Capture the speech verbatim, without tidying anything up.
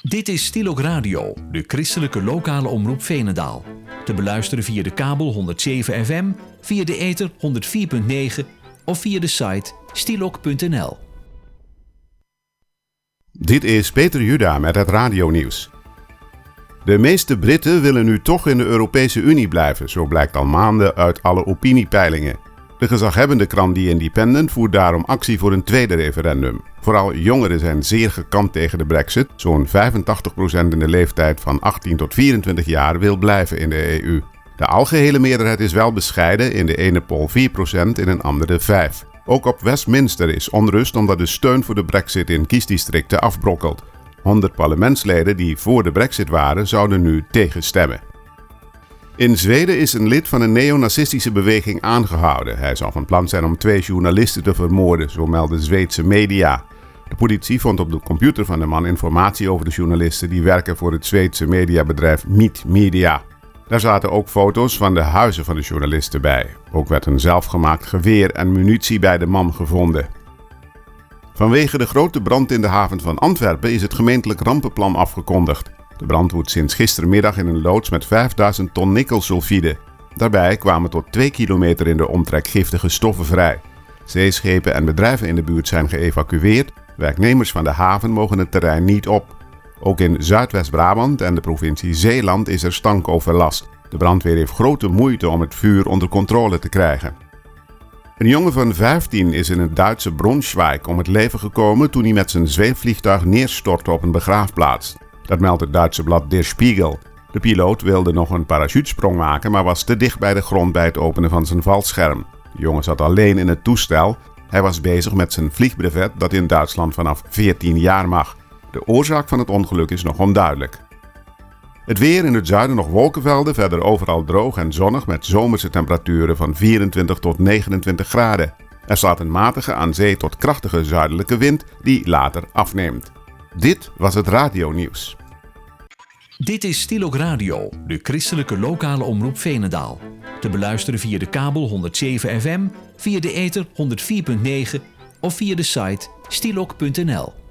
Dit is Stilok Radio, de christelijke lokale omroep Veenendaal. Te beluisteren via de kabel honderd zeven F M, via de ether honderd vier komma negen of via de site stilok punt n l. Dit is Peter Juda met het radionieuws. De meeste Britten willen nu toch in de Europese Unie blijven, zo blijkt al maanden uit alle opiniepeilingen. De gezaghebbende krant The Independent voert daarom actie voor een tweede referendum. Vooral jongeren zijn zeer gekant tegen de Brexit. Zo'n vijfentachtig procent in de leeftijd van achttien tot vierentwintig jaar wil blijven in de E U. De algehele meerderheid is wel bescheiden, in de ene poll vier procent, in een andere vijf procent. Ook op Westminster is onrust omdat de steun voor de Brexit in kiesdistricten afbrokkelt. honderd parlementsleden die voor de Brexit waren, zouden nu tegenstemmen. In Zweden is een lid van een neonazistische beweging aangehouden. Hij zou van plan zijn om twee journalisten te vermoorden, zo melden Zweedse media. De politie vond op de computer van de man informatie over de journalisten die werken voor het Zweedse mediabedrijf Mitt Media. Daar zaten ook foto's van de huizen van de journalisten bij. Ook werd een zelfgemaakt geweer en munitie bij de man gevonden. Vanwege de grote brand in de haven van Antwerpen is het gemeentelijk rampenplan afgekondigd. De brand woedt sinds gistermiddag in een loods met vijfduizend ton nikkelsulfide. Daarbij kwamen tot twee kilometer in de omtrek giftige stoffen vrij. Zeeschepen en bedrijven in de buurt zijn geëvacueerd. Werknemers van de haven mogen het terrein niet op. Ook in Zuidwest-Brabant en de provincie Zeeland is er stankoverlast. De brandweer heeft grote moeite om het vuur onder controle te krijgen. Een jongen van vijftien is in het Duitse Braunschweig om het leven gekomen toen hij met zijn zweefvliegtuig neerstortte op een begraafplaats. Dat meldt het Duitse blad Der Spiegel. De piloot wilde nog een parachutesprong maken, maar was te dicht bij de grond bij het openen van zijn valscherm. De jongen zat alleen in het toestel. Hij was bezig met zijn vliegbrevet dat in Duitsland vanaf veertien jaar mag. De oorzaak van het ongeluk is nog onduidelijk. Het weer: in het zuiden nog wolkenvelden, verder overal droog en zonnig met zomerse temperaturen van vierentwintig tot negenentwintig graden. Er staat een matige aan zee tot krachtige zuidelijke wind die later afneemt. Dit was het radionieuws. Dit is Stilok Radio, de christelijke lokale omroep Veenendaal. Te beluisteren via de kabel honderd zeven F M, via de ether honderd vier komma negen of via de site stilok punt n l.